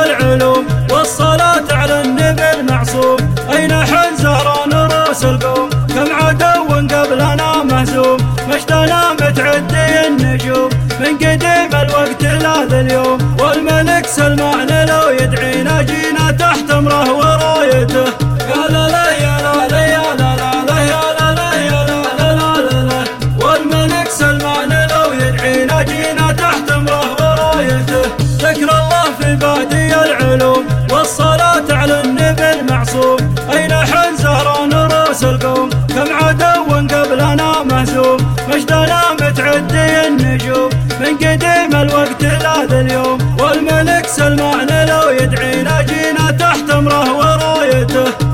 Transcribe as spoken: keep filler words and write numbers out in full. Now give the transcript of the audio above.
العلوم والصلاة على النبي المعصوم. أين حنزران رؤوس القوم كم عدو قبلنا مهزوم. مجدنا متعدي النجوم من قديم الوقت لا ذا اليوم. والملك سلمان لو يدعينا جينا تحت امره ورايته. يا لا لا يا لا لا يا لا لا لا يا لا لا يا لا لا لا لا. والملك سلمان لو يدعينا جينا تحت امره ورايته. ذكر الله في بادي العلوم والصلاة على النبي المعصوم. أين حنزران رؤوس القوم كم عدو قبلنا مهزوم. مجدنا متعدي النجوم من قديم الوقت لا ذا اليوم. والملك سلمان لو يدعينا جينا تحت امره ورايته.